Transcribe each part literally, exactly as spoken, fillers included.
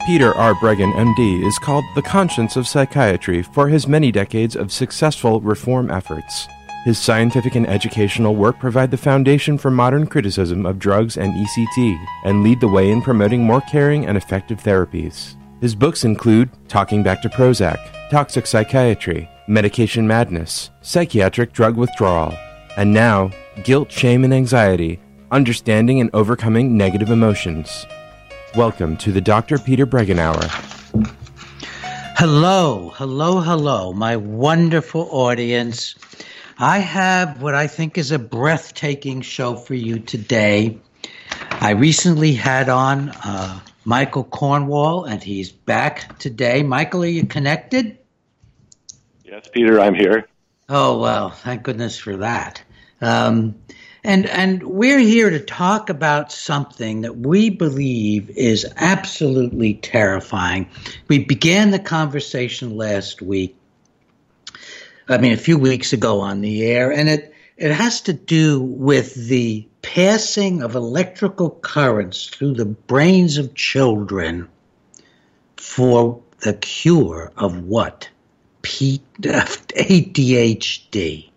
Peter R. Breggin, M D, is called the conscience of psychiatry for his many decades of successful reform efforts. His scientific and educational work provide the foundation for modern criticism of drugs and E C T, and lead the way in promoting more caring and effective therapies. His books include Talking Back to Prozac, Toxic Psychiatry, Medication Madness, Psychiatric Drug Withdrawal, and now, Guilt, Shame, and Anxiety, Understanding and Overcoming Negative Emotions. Welcome to the Doctor Peter Breggin Hour. Hello, hello, hello, my wonderful audience. I have what I think is a breathtaking show for you today. I recently had on uh, Michael Cornwall, and he's back today. Michael, are you connected? Yes, Peter, I'm here. Oh, well, thank goodness for that. Um, and and we're here to talk about something that we believe is absolutely terrifying. We began the conversation last week, I mean, a few weeks ago on the air, and it, it has to do with the passing of electrical currents through the brains of children for the cure of what? P- A D H D.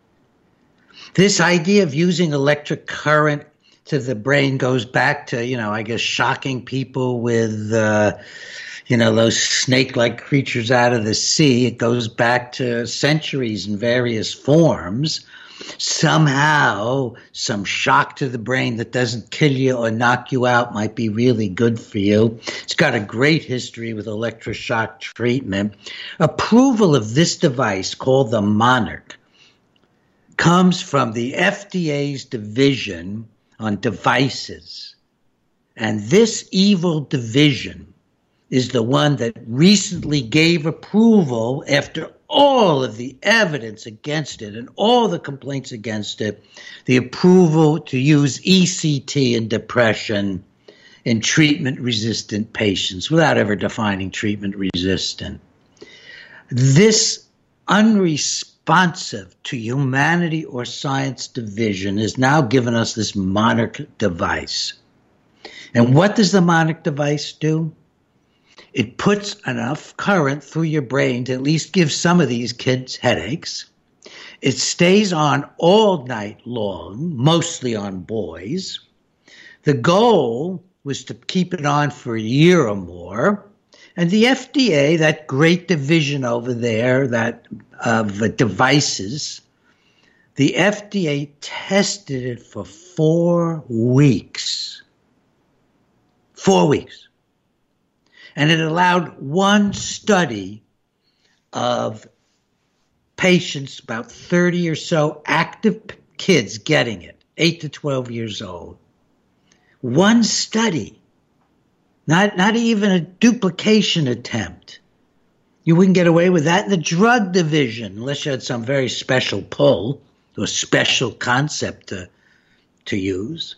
This idea of using electric current to the brain goes back to, you know, I guess shocking people with, uh, you know, those snake-like creatures out of the sea. It goes back to centuries in various forms. Somehow, some shock to the brain that doesn't kill you or knock you out might be really good for you. It's got a great history with electroshock treatment. Approval of this device, called the Monarch, comes from the F D A's division on devices. And this evil division is the one that recently gave approval, after all of the evidence against it and all the complaints against it, the approval to use E C T in depression in treatment-resistant patients without ever defining treatment-resistant. This unresponsive to humanity or science division has now given us this Monarch device. And what does the Monarch device do? It puts enough current through your brain to at least give some of these kids headaches. It stays on all night long, mostly on boys. The goal was to keep it on for a year or more. And the F D A, that great division over there, that of uh, devices, the F D A tested it for four weeks. Four weeks. And it allowed one study of patients, about thirty or so active kids getting it, eight to twelve years old. One study, not, not even a duplication attempt. You wouldn't get away with that in the drug division unless you had some very special pull or special concept to, to use.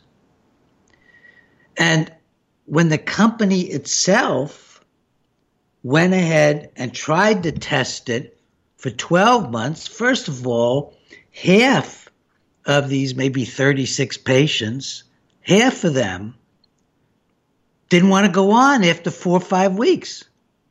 And when the company itself went ahead and tried to test it for twelve months, first of all, half of these maybe thirty-six patients, half of them didn't want to go on after four or five weeks.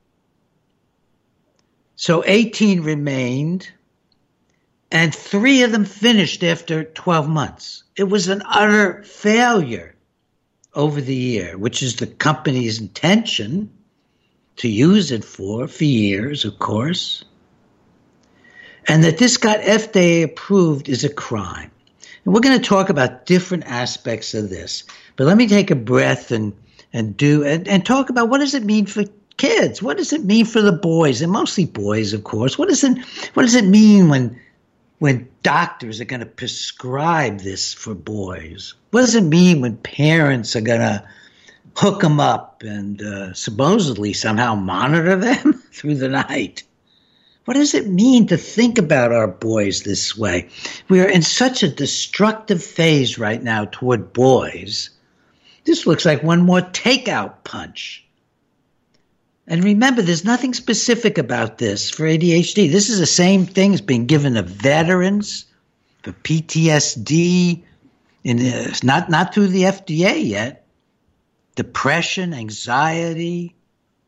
So eighteen remained, and three of them finished after twelve months. It was an utter failure over the year, which is the company's intention to use it for, for years, of course. And that this got F D A approved is a crime. And we're going to talk about different aspects of this. But let me take a breath and, and do and, and talk about what does it mean for kids? What does it mean for the boys? And mostly boys, of course. What does it what does it mean when when doctors are going to prescribe this for boys? What does it mean when parents are going to hook them up and uh, supposedly somehow monitor them through the night? What does it mean to think about our boys this way? We are in such a destructive phase right now toward boys. This looks like one more takeout punch. And remember, there's nothing specific about this for A D H D. This is the same thing as being given to veterans for P T S D, in the, not, not through the F D A yet. Depression, anxiety,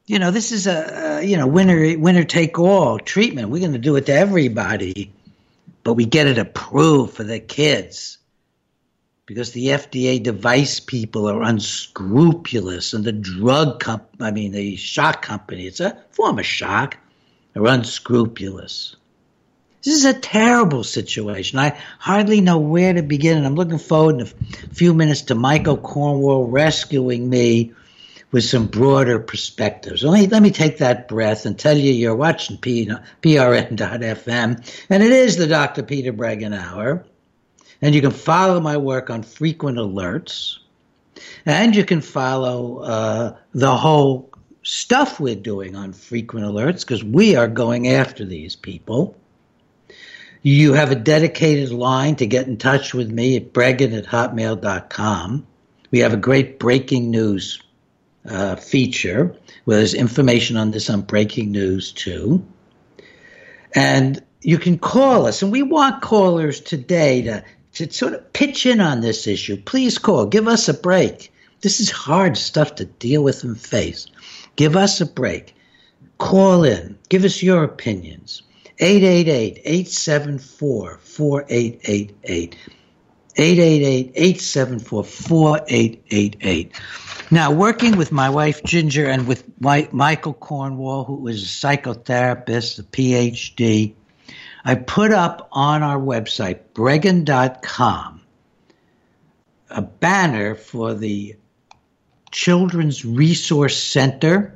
you know, this is a, a you know winner winner take all treatment. We're going to do it to everybody, but we get it approved for the kids because the F D A device people are unscrupulous, and the drug comp I mean the shock company, it's a form of shock, are unscrupulous. This is a terrible situation. I hardly know where to begin, and I'm looking forward in a few minutes to Michael Cornwall rescuing me with some broader perspectives. Let me, let me take that breath and tell you you're watching P R N dot F M, and it is the Doctor Peter Breggin Hour, and you can follow my work on Frequent Alerts, and you can follow uh, the whole stuff we're doing on Frequent Alerts because we are going after these people. You have a dedicated line to get in touch with me at breggin at hotmail dot com. We have a great breaking news uh, feature where there's information on this on Breaking News too. And you can call us, and we want callers today to, to sort of pitch in on this issue. Please call. Give us a break. This is hard stuff to deal with and face. Give us a break. Call in. Give us your opinions. eight eight eight, eight seven four, four eight eight eight. eight eight eight, eight seven four, four eight eight eight. Now, working with my wife Ginger and with my, Michael Cornwall, who is a psychotherapist, a P H D, I put up on our website, breggin dot com, a banner for the Children's Resource Center.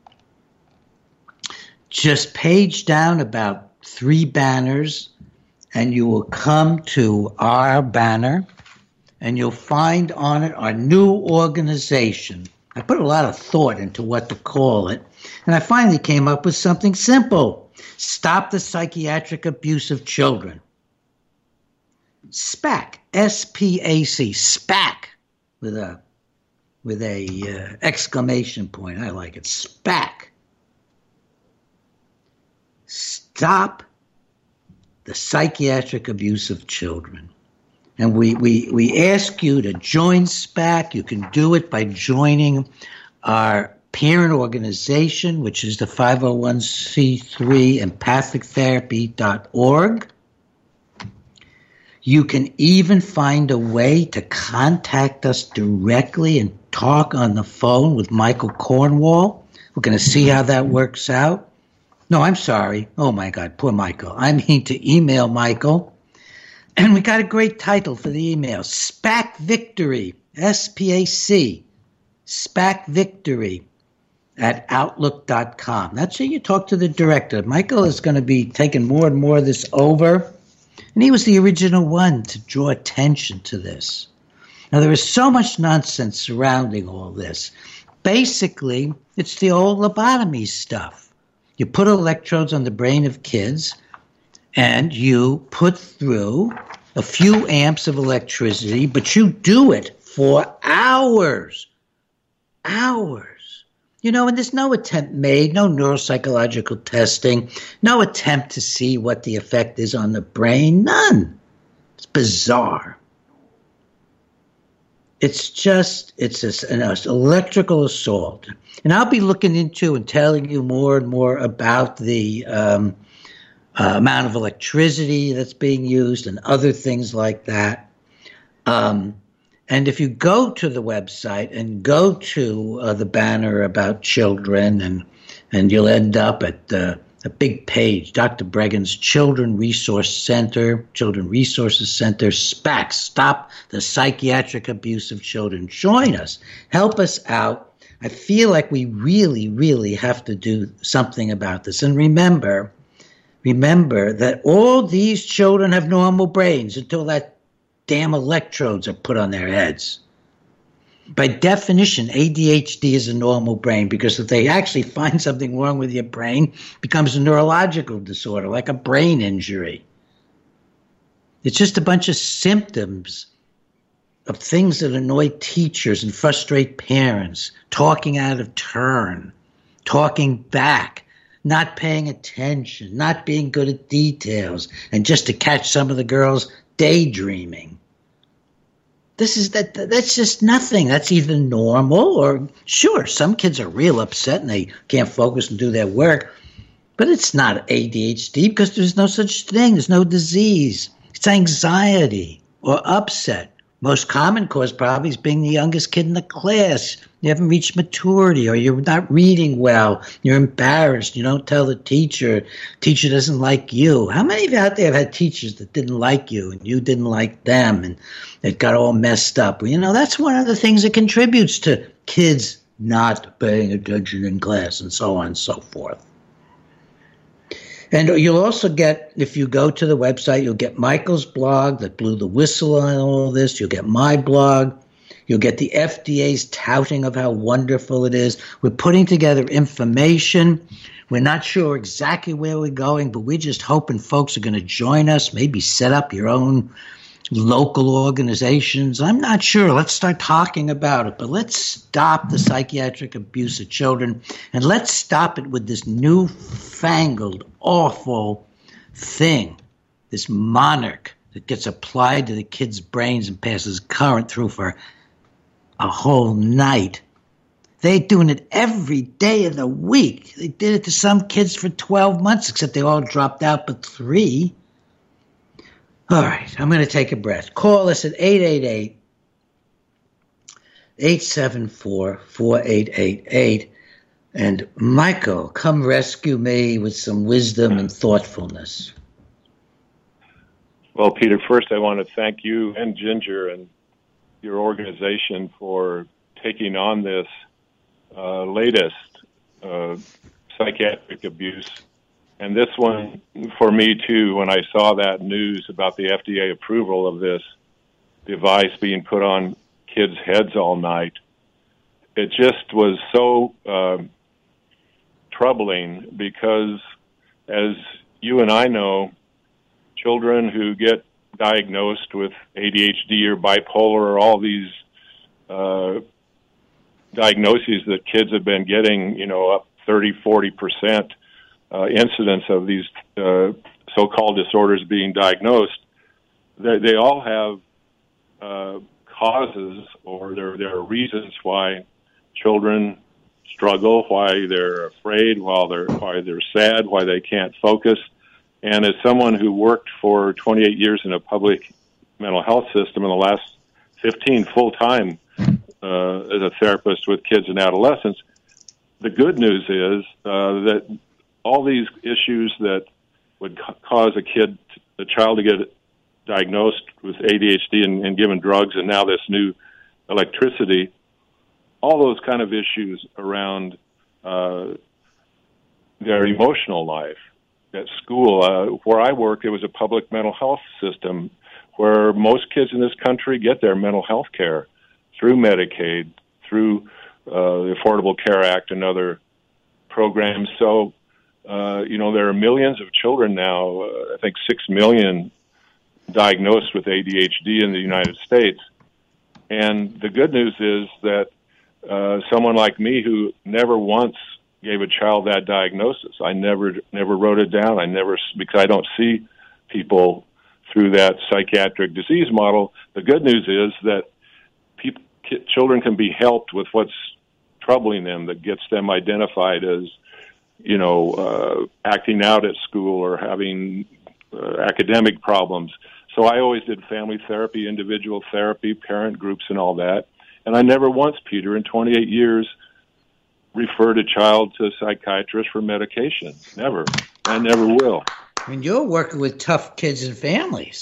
Just page down about three banners, and you will come to our banner, and you'll find on it our new organization. I put a lot of thought into what to call it, and I finally came up with something simple. Stop the Psychiatric Abuse of Children. SPAC, S P A C, SPAC, with a with a uh, exclamation point. I like it, SPAC. Stop the psychiatric abuse of children. And we, we, we ask you to join SPAC. You can do it by joining our parent organization, which is the five oh one c three empathic therapy dot org. You can even find a way to contact us directly and talk on the phone with Michael Cornwall. We're going to see how that works out. No, I'm sorry. Oh, my God, poor Michael. I mean to email Michael. And we got a great title for the email, SPAC Victory, S P A C, SPAC Victory at outlook dot com. That's how you talk to the director. Michael is going to be taking more and more of this over. And he was the original one to draw attention to this. Now, there is so much nonsense surrounding all this. Basically, it's the old lobotomy stuff. You put electrodes on the brain of kids, and you put through a few amps of electricity, but you do it for hours. Hours. You know, and there's no attempt made, no neuropsychological testing, no attempt to see what the effect is on the brain. None. It's bizarre. It's just, it's a, an electrical assault. And I'll be looking into and telling you more and more about the um, uh, amount of electricity that's being used and other things like that. Um, and if you go to the website and go to uh, the banner about children, and and you'll end up at uh, a big page, Doctor Breggin's Children Resource Center, Children Resources Center, SPAC, Stop the Psychiatric Abuse of Children. Join us. Help us out. I feel like we really, really have to do something about this. And remember, remember that all these children have normal brains until that damn electrodes are put on their heads. By definition, A D H D is a normal brain because if they actually find something wrong with your brain, it becomes a neurological disorder, like a brain injury. It's just a bunch of symptoms of things that annoy teachers and frustrate parents, talking out of turn, talking back, not paying attention, not being good at details, and just to catch some of the girls daydreaming. This is that. That's just nothing. That's either normal or sure. Some kids are real upset and they can't focus and do their work, but it's not A D H D because there's no such thing. There's no disease. It's anxiety or upset. Most common cause probably is being the youngest kid in the class. You haven't reached maturity, or you're not reading well. You're embarrassed. You don't tell the teacher. Teacher doesn't like you. How many of you out there have had teachers that didn't like you and you didn't like them and it got all messed up? You know, that's one of the things that contributes to kids not paying attention in class and so on and so forth. And you'll also get, if you go to the website, you'll get Michael's blog that blew the whistle on all this. You'll get my blog. You'll get the F D A's touting of how wonderful it is. We're putting together information. We're not sure exactly where we're going, but we're just hoping folks are going to join us, maybe set up your own local organizations. I'm not sure. Let's start talking about it, but let's stop the psychiatric abuse of children, and let's stop it with this newfangled, awful thing, this monarch that gets applied to the kids' brains and passes current through for a whole night. They're doing it every day of the week. They did it to some kids for twelve months, except they all dropped out but three. All right, I'm going to take a breath. Call us at eight eight eight, eight seven four, four eight eight eight. And Michael, come rescue me with some wisdom and thoughtfulness. Well, Peter, first I want to thank you and Ginger and your organization for taking on this uh, latest uh, psychiatric abuse. And this one, for me, too, when I saw that news about the F D A approval of this device being put on kids' heads all night, it just was so uh, troubling because, as you and I know, children who get diagnosed with A D H D or bipolar or all these uh, diagnoses that kids have been getting, you know, up thirty, forty percent, Uh, incidence of these uh, so-called disorders being diagnosed, they, they all have uh, causes or there, there are reasons why children struggle, why they're afraid, while they're, why they're sad, why they can't focus. And as someone who worked for twenty-eight years in a public mental health system in the last fifteen full-time uh, as a therapist with kids and adolescents, the good news is uh, that all these issues that would ca- cause a kid, a child to get diagnosed with A D H D and, and given drugs, and now this new electricity, all those kind of issues around uh, their emotional life at school. Uh, where I worked, it was a public mental health system where most kids in this country get their mental health care through Medicaid, through uh, the Affordable Care Act and other programs. So Uh, you know, there are millions of children now, uh, I think six million diagnosed with A D H D in the United States. And the good news is that uh, someone like me who never once gave a child that diagnosis, I never never wrote it down. I never, because I don't see people through that psychiatric disease model. The good news is that people, children can be helped with what's troubling them that gets them identified as, you know, uh, acting out at school or having uh, academic problems. So I always did family therapy, individual therapy, parent groups and all that. And I never once, Peter, in twenty-eight years, referred a child to a psychiatrist for medication. Never. I never will. I mean, you're working with tough kids and families.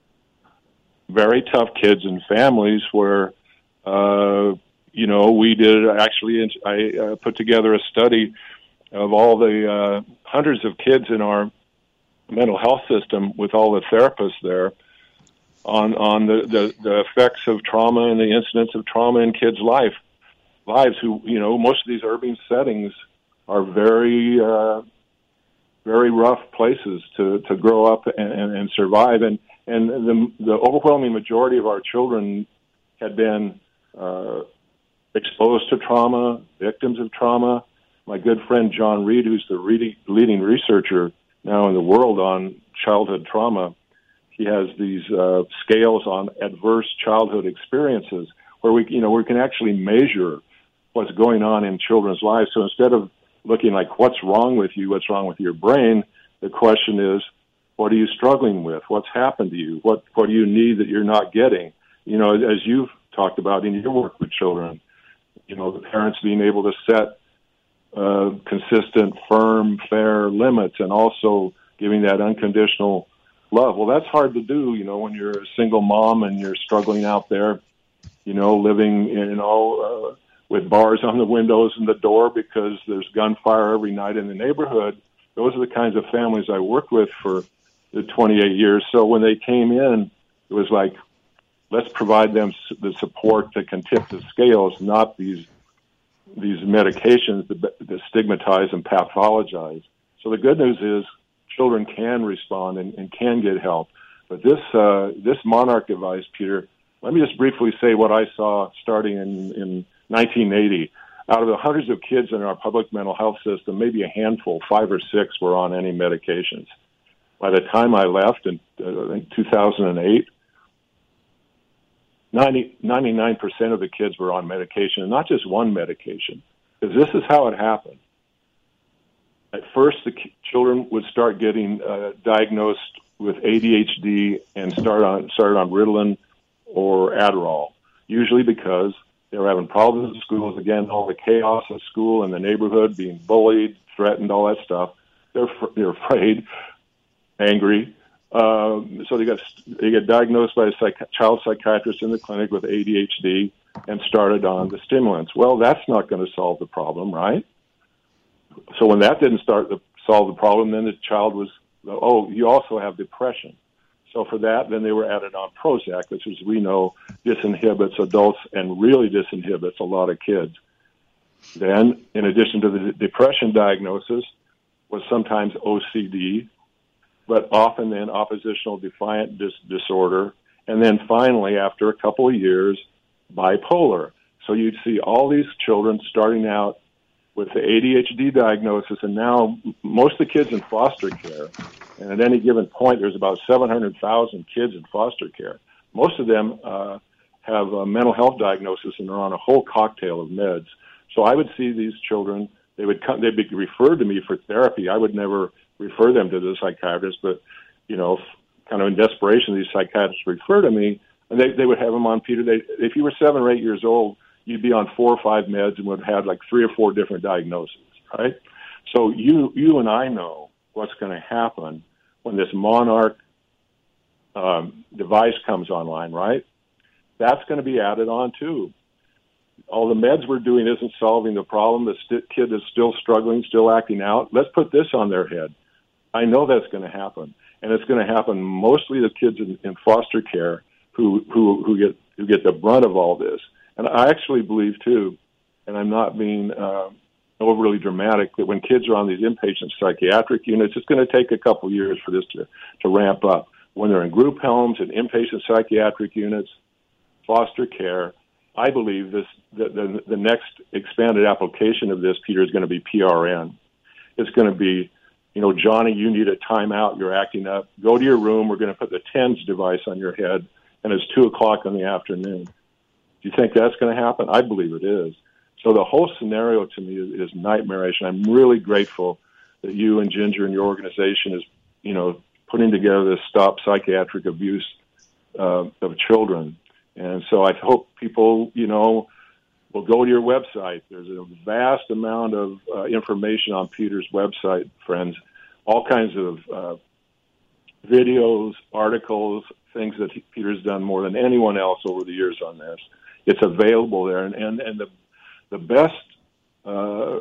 Very tough kids and families where, uh, you know, we did actually, I uh, put together a study of all the uh, hundreds of kids in our mental health system with all the therapists there on on the, the, the effects of trauma and the incidence of trauma in kids' life lives who, you know, most of these urban settings are very, uh, very rough places to, to grow up and, and, and survive. And, and the, the overwhelming majority of our children had been uh, exposed to trauma, victims of trauma. My good friend John Reed, who's the leading researcher now in the world on childhood trauma, he has these uh, scales on adverse childhood experiences where we, you know, we can actually measure what's going on in children's lives. So instead of looking like what's wrong with you, what's wrong with your brain, the question is, what are you struggling with? What's happened to you? What what do you need that you're not getting? You know, as you've talked about in your work with children, you know, the parents being able to set uh, consistent, firm, fair limits, and also giving that unconditional love. Well, that's hard to do, you know, when you're a single mom and you're struggling out there, you know, living, you know, uh, with bars on the windows and the door because there's gunfire every night in the neighborhood. Those are the kinds of families I worked with for the twenty-eight years. So when they came in, it was like, let's provide them the support that can tip the scales, not these these medications that, that stigmatize and pathologize. So the good news is children can respond and, and can get help. But this uh, this Monarch device, Peter, let me just briefly say what I saw starting in, in nineteen eighty. Out of the hundreds of kids in our public mental health system, maybe a handful, five or six, were on any medications. By the time I left in uh, I think two thousand eight, ninety, ninety-nine percent of the kids were on medication, and not just one medication, because this is how it happened. At first, the children would start getting uh, diagnosed with A D H D and start on started on Ritalin or Adderall, usually because they were having problems at schools. Again, all the chaos at school and the neighborhood, being bullied, threatened, all that stuff. They're they're afraid, angry. Um, so they got they get diagnosed by a psych- child psychiatrist in the clinic with A D H D and started on the stimulants. Well, that's not going to solve the problem, right? So when that didn't start to solve the problem, then the child was, oh, you also have depression. So for that, then they were added on Prozac, which, as we know, disinhibits adults and really disinhibits a lot of kids. Then, in addition to the depression diagnosis, was sometimes O C D, but often then oppositional defiant dis- disorder, and then finally, after a couple of years, bipolar. So you'd see all these children starting out with the A D H D diagnosis, and now most of the kids in foster care, and at any given point, there's about seven hundred thousand kids in foster care. Most of them uh, have a mental health diagnosis and are on a whole cocktail of meds. So I would see these children, they would come, they'd be referred to me for therapy. I would never refer them to the psychiatrist, but, you know, kind of in desperation, these psychiatrists refer to me, and they, they would have them on, Peter. They, if you were seven or eight years old, you'd be on four or five meds and would have like three or four different diagnoses, right? So you you and I know what's going to happen when this Monarch um, device comes online, right? That's going to be added on too. All the meds we're doing isn't solving the problem. The st- kid is still struggling, still acting out. Let's put this on their head. I know that's going to happen, and it's going to happen mostly to kids in, in foster care who who who get who get the brunt of all this. And I actually believe, too, and I'm not being uh, overly dramatic, that when kids are on these inpatient psychiatric units, it's going to take a couple years for this to, to ramp up. When they're in group homes and inpatient psychiatric units, foster care, I believe this the, the, the next expanded application of this, Peter, is going to be P R N. It's going to be, you know, Johnny, you need a timeout. You're acting up. Go to your room. We're going to put the TENS device on your head, and it's two o'clock in the afternoon. Do you think that's going to happen? I believe it is. So the whole scenario to me is, is nightmarish, and I'm really grateful that you and Ginger and your organization is, you know, putting together this Stop Psychiatric Abuse uh, of Children. And so I hope people, you know, will go to your website. There's a vast amount of uh, information on Peter's website, friends, all kinds of uh, videos, articles, things that he, Peter's done more than anyone else over the years on this. It's available there, and, and, and the the best uh,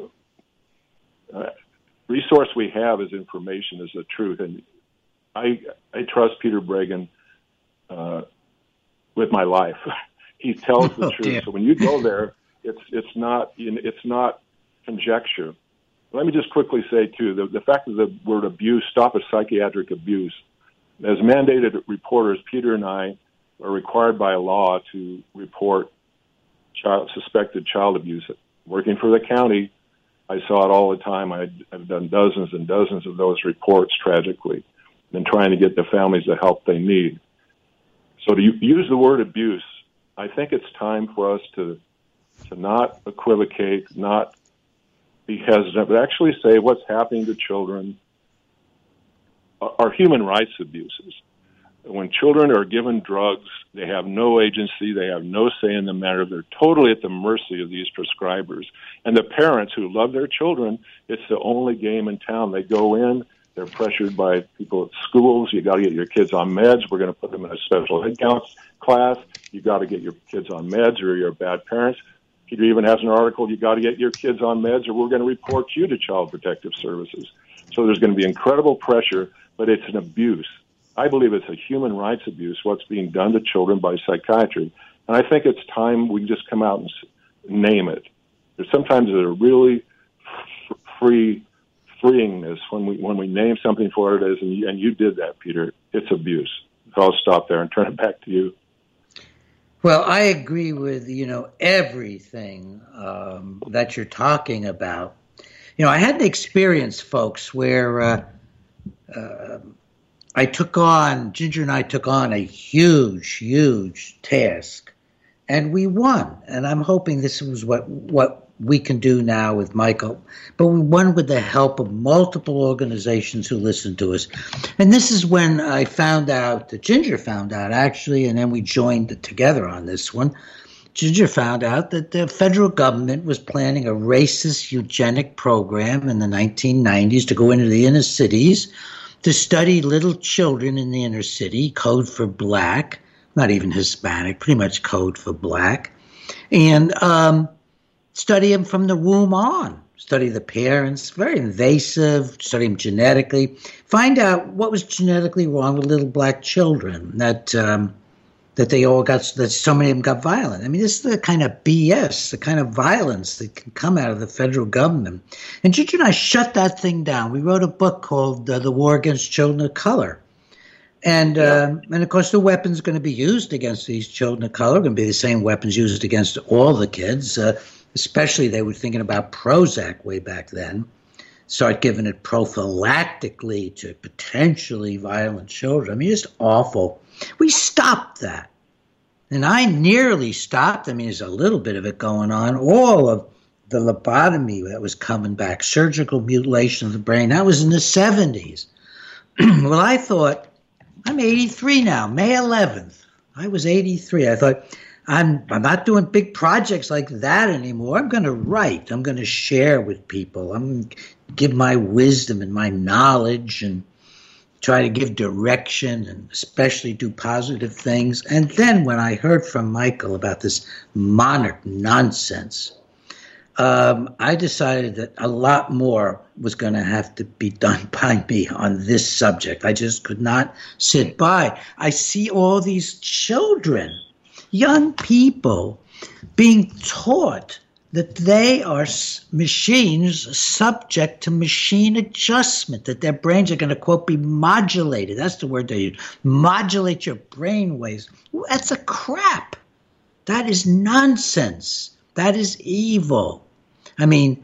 uh, resource we have is information, is the truth. And I I trust Peter Breggin uh, with my life. He tells the oh, truth. Dear. So when you go there, it's it's not it's not conjecture. Let me just quickly say too, the, the fact that the word abuse, stop a psychiatric abuse, as mandated reporters, Peter and I are required by law to report child, suspected child abuse. Working for the county, I saw it all the time. I'd, I've done dozens and dozens of those reports, tragically. and trying to get the families the help they need. So to use the word abuse, I think it's time for us to to not equivocate, not be hesitant, but actually say what's happening to children are human rights abuses. When children are given drugs, they have no agency, they have no say in the matter, they're totally at the mercy of these prescribers. And the parents who love their children, it's the only game in town. They go in, they're pressured by people at schools, you got to get your kids on meds, we're going to put them in a special ed counts class, you got to get your kids on meds or you're bad parents. Peter even has an article, you got to get your kids on meds or we're going to report you to Child Protective Services. So there's going to be incredible pressure, but it's an abuse. I believe it's a human rights abuse, what's being done to children by psychiatry. And I think it's time we just come out and name it. There's sometimes there's a really f- free freeingness when we when we name something for what it is, and you, and you did that, Peter. It's abuse. So I'll stop there and turn it back to you. Well, I agree with, you know, everything um, that you're talking about. You know, I had an experience, folks, where uh, uh, I took on, Ginger and I took on a huge, huge task, and we won. And I'm hoping this was what what we can do now with Michael. But we won with the help of multiple organizations who listened to us. And this is when I found out, that Ginger found out, actually, and then we joined together on this one. Ginger found out that the federal government was planning a racist eugenic program in the nineteen nineties to go into the inner cities to study little children in the inner city, code for black, not even Hispanic, pretty much code for black, and um, study them from the womb on, study the parents, very invasive, study them genetically, find out what was genetically wrong with little black children, that um, that they all got, that so many of them got violent. I mean, this is the kind of B S, the kind of violence that can come out of the federal government. And Ginger and I shut that thing down. We wrote a book called uh, The War Against Children of Color. And, yeah. um, and of course, the weapons going to be used against these children of color are going to be the same weapons used against all the kids, uh, especially they were thinking about Prozac way back then. Start giving it prophylactically to potentially violent children. I mean, it's awful. We stopped that. And I nearly stopped. I mean, there's a little bit of it going on. All of the lobotomy that was coming back, surgical mutilation of the brain, that was in the seventies. Well, I thought, I'm eighty-three now, May eleventh. I was eighty-three. I thought, I'm, I'm not doing big projects like that anymore. I'm going to write. I'm going to share with people. I'm going to give my wisdom and my knowledge and try to give direction and especially do positive things. And then when I heard from Michael about this monarch nonsense, um, I decided that a lot more was going to have to be done by me on this subject. I just could not sit by. I see all these children, young people, being taught that they are machines subject to machine adjustment, that their brains are going to, quote, be modulated. That's the word they use. Modulate your brain waves. That's a crap. That is nonsense. That is evil. I mean,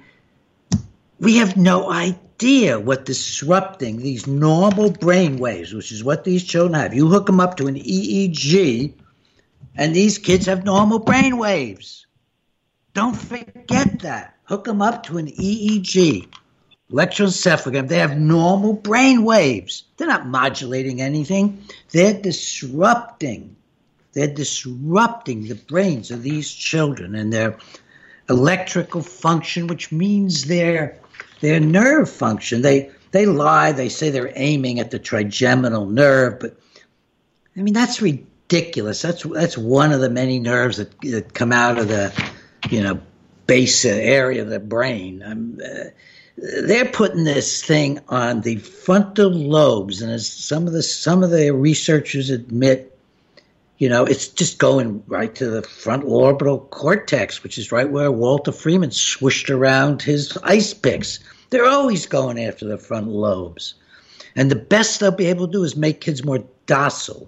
we have no idea what disrupting these normal brain waves, which is what these children have. You hook them up to an E E G, and these kids have normal brain waves. Don't forget that. Hook them up to an E E G, electroencephalogram. They have normal brain waves. They're not modulating anything. They're disrupting. They're disrupting the brains of these children and their electrical function, which means their their nerve function. They they lie. They say they're aiming at the trigeminal nerve, but I mean that's ridiculous. That's that's one of the many nerves that, that come out of the you know, base area of the brain. Um, uh, they're putting this thing on the frontal lobes, and as some of the some of the researchers admit, you know, it's just going right to the frontal orbital cortex, which is right where Walter Freeman swished around his ice picks. They're always going after the frontal lobes, and the best they'll be able to do is make kids more docile.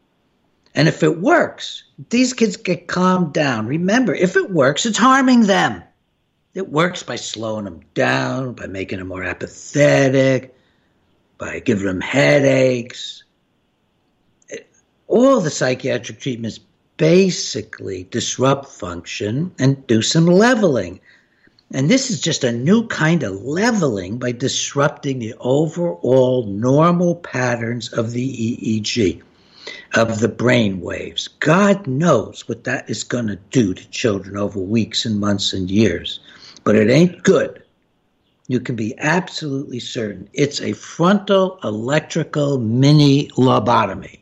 And if it works, these kids get calmed down. Remember, if it works, it's harming them. It works by slowing them down, by making them more apathetic, by giving them headaches. All the psychiatric treatments basically disrupt function and do some leveling. And this is just a new kind of leveling by disrupting the overall normal patterns of the E E G, of the brain waves. God knows what that is going to do to children over weeks and months and years. But it ain't good. You can be absolutely certain. It's a frontal electrical mini lobotomy.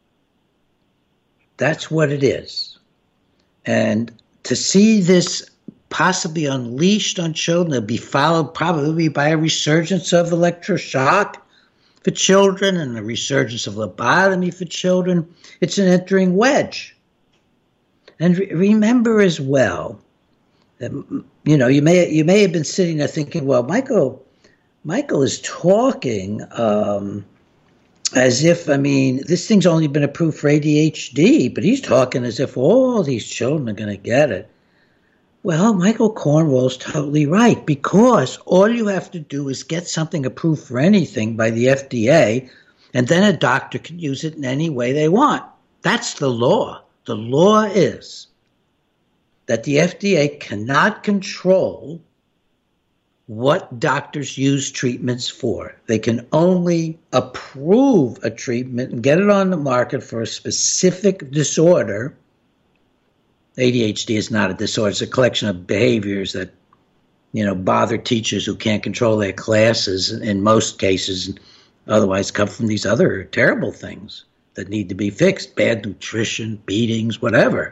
That's what it is. And to see this possibly unleashed on children, it'll be followed probably by a resurgence of electroshock for children and a resurgence of lobotomy for children. It's an entering wedge. And re- remember as well, that, you know, you may you may have been sitting there thinking, well, Michael, Michael is talking um, as if, I mean, this thing's only been approved for A D H D, but he's talking as if all these children are going to get it. Well, Michael Cornwell's totally right, because all you have to do is get something approved for anything by the F D A, and then a doctor can use it in any way they want. That's the law. The law is that the F D A cannot control what doctors use treatments for. They can only approve a treatment and get it on the market for a specific disorder. A D H D is not a disorder. It's a collection of behaviors that, you know, bother teachers who can't control their classes in most cases, and otherwise come from these other terrible things that need to be fixed, bad nutrition, beatings, whatever.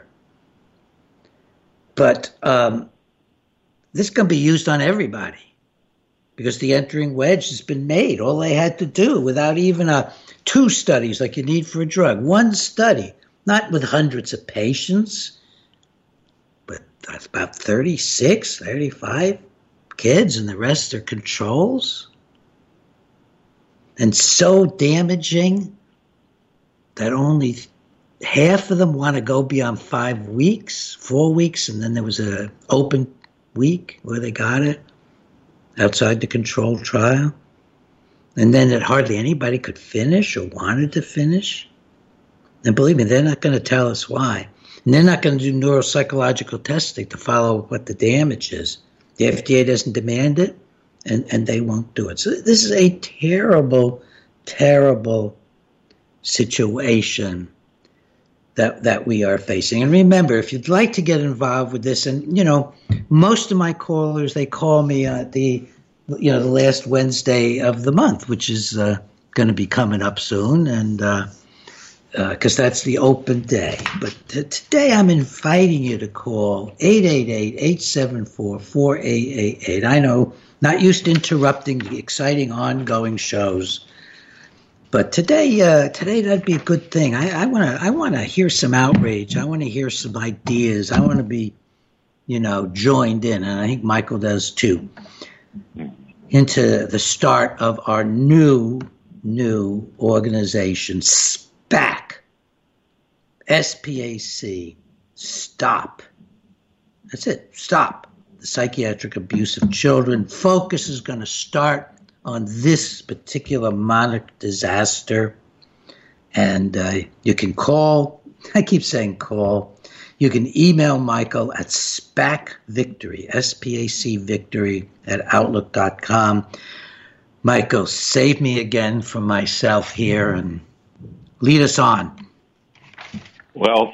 But um, this can be used on everybody because the entering wedge has been made. All they had to do, without even a two studies like you need for a drug, one study, not with hundreds of patients, but that's about thirty-six, thirty-five kids, and the rest are controls. And so damaging that only half of them want to go beyond five weeks, four weeks, and then there was an open week where they got it outside the controlled trial. And then that hardly anybody could finish or wanted to finish. And believe me, they're not going to tell us why. And they're not going to do neuropsychological testing to follow what the damage is. The F D A doesn't demand it, and, and they won't do it. So this is a terrible, terrible situation that that we are facing. And remember, if you'd like to get involved with this, and, you know, most of my callers, they call me at the, you know, the last Wednesday of the month, which is uh, going to be coming up soon, and uh, because uh, that's the open day. But t- today I'm inviting you to call eight eight eight, eight seven four, four eight eight eight. I know, not used to interrupting the exciting ongoing shows, but today, uh, today that'd be a good thing. I want to, I want to hear some outrage. I want to hear some ideas. I want to be, you know, joined in, and I think Michael does too, into the start of our new, new organization, SPAC, S P A C, Stop. That's it. Stop the Psychiatric Abuse of Children. Focus is going to start on this particular monarch disaster. And uh, you can call, I keep saying call, you can email Michael at SPAC Victory, S P A C Victory at outlook dot com. Michael, save me again from myself here and lead us on. Well,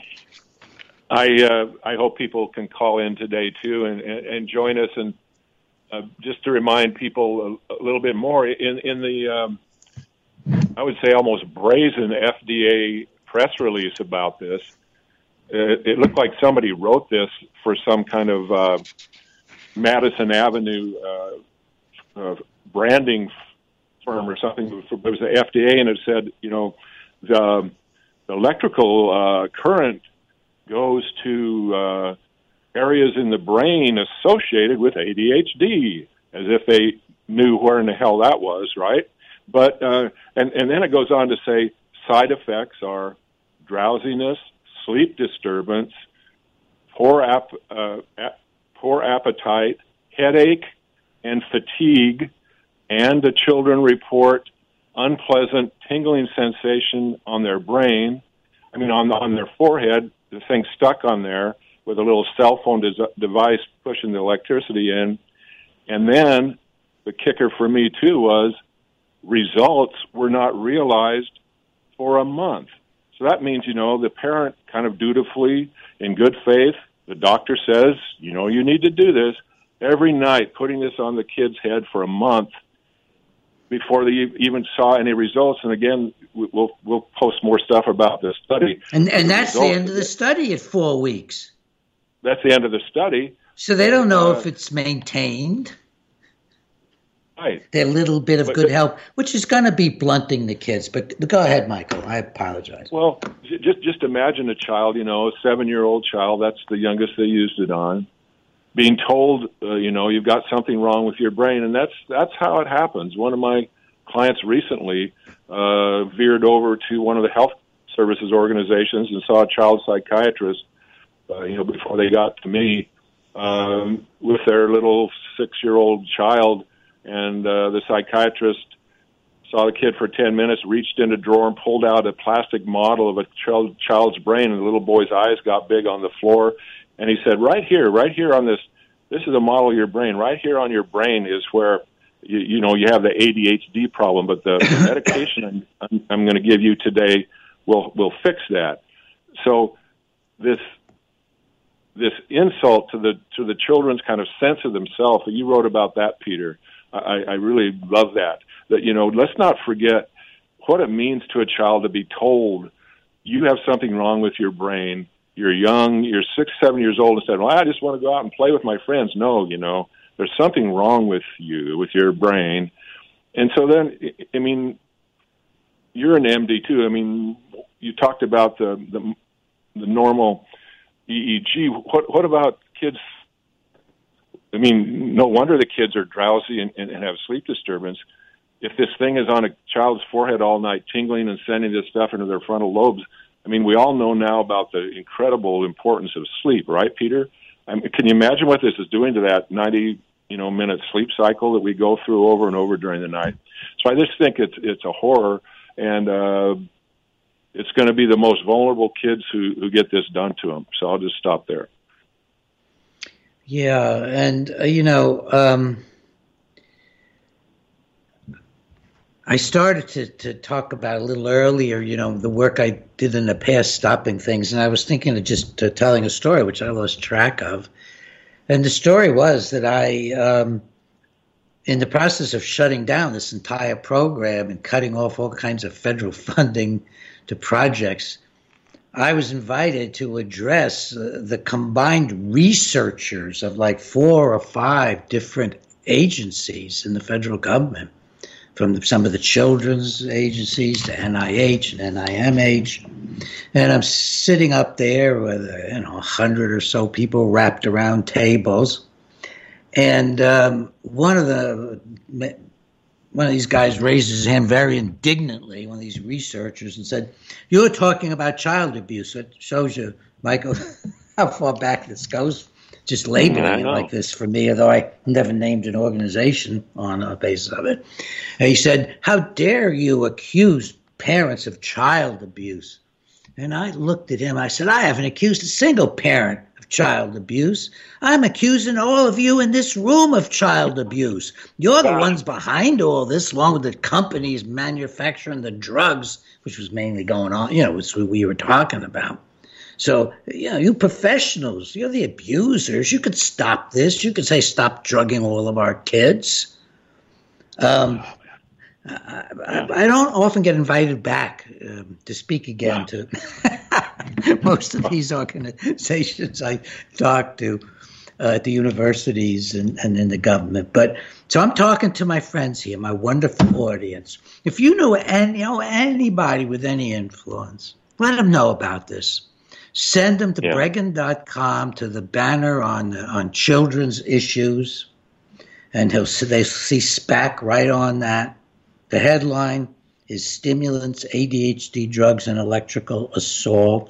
I uh, I hope people can call in today too and, and, and join us. And uh, just to remind people a, a little bit more, in in the um, I would say almost brazen F D A press release about this, it, it looked like somebody wrote this for some kind of uh, Madison Avenue uh, uh, branding firm or something. It was the F D A, and it said, you know, the The electrical uh, current goes to uh, areas in the brain associated with A D H D, as if they knew where in the hell that was, right? But uh, and and then it goes on to say side effects are drowsiness, sleep disturbance, poor ap- uh, ap- poor appetite, headache, and fatigue. And the children report unpleasant tingling sensation on their brain. I mean, on, on their forehead, the thing stuck on there with a little cell phone des- device pushing the electricity in. And then the kicker for me, too, was results were not realized for a month. So that means, you know, the parent kind of dutifully, in good faith, the doctor says, you know, you need to do this every night, putting this on the kid's head for a month before they even saw any results. And again, we'll we'll post more stuff about this study. And and that's the end of the study at four weeks. That's the end of the study. So they don't know uh, if it's maintained. Right. Their little bit of But good the- help, which is going to be blunting the kids. But go ahead, Michael. I apologize. Well, j- just just imagine a child, you know, a seven-year-old child, that's the youngest they used it on, being told, uh, you know, you've got something wrong with your brain. And that's that's how it happens. One of my clients recently uh, veered over to one of the health services organizations and saw a child psychiatrist, uh, you know, before they got to me, um, with their little six-year-old child. And uh, the psychiatrist saw the kid for ten minutes, reached in a drawer and pulled out a plastic model of a child, child's brain, and the little boy's eyes got big on the floor. And he said, right here, right here on this, this is a model of your brain. Right here on your brain is where, you, you know, you have the A D H D problem, but the, the medication I'm, I'm going to give you today will will fix that. So this this insult to the to the children's kind of sense of themselves, you wrote about that, Peter. I, I really love that. That, you know, let's not forget what it means to a child to be told you have something wrong with your brain. You're young, you're six, seven years old, and said, well, I just want to go out and play with my friends. No, you know, there's something wrong with you, with your brain. And so then, I mean, you're an M D too. I mean, you talked about the the, the normal E E G. What what about kids? I mean, no wonder the kids are drowsy and, and, and have sleep disturbance. If this thing is on a child's forehead all night, tingling and sending this stuff into their frontal lobes, I mean, we all know now about the incredible importance of sleep, right, Peter? I mean, can you imagine what this is doing to that ninety, you know, minute sleep cycle that we go through over and over during the night? So I just think it's it's a horror, and uh, it's going to be the most vulnerable kids who, who get this done to them. So I'll just stop there. Yeah, and, uh, you know, um, I started to, to talk about a little earlier, you know, the work I did in the past stopping things, and I was thinking of just uh, telling a story, which I lost track of. And the story was that I, um, in the process of shutting down this entire program and cutting off all kinds of federal funding to projects, I was invited to address uh, the combined researchers of like four or five different agencies in the federal government, from the, some of the children's agencies to N I H and N I M H. And I'm sitting up there with, you know, a hundred or so people wrapped around tables. And um, one of the one of these guys raised his hand very indignantly, one of these researchers, and said, "You're talking about child abuse." It shows you, Michael, how far back this goes. Just labeling yeah, it like this for me, although I never named an organization on the basis of it. And he said, "How dare you accuse parents of child abuse?" And I looked at him. I said, "I haven't accused a single parent of child abuse. I'm accusing all of you in this room of child abuse. You're the ones behind all this, along with the companies manufacturing the drugs," which was mainly going on, you know, which we were talking about. So, you know, you professionals, you're the abusers. You could stop this. You could say, stop drugging all of our kids. Um, I, I, I don't often get invited back um, to speak again yeah. to most of these organizations I talk to uh, at the universities and, and in the government. But so I'm talking to my friends here, my wonderful audience. If you know any, you know, anybody with any influence, let them know about this. Send them to yeah. Bregan dot com to the banner on on children's issues, and he'll they see SPAC right on that. The headline is Stimulants, A D H D Drugs, and Electrical Assault.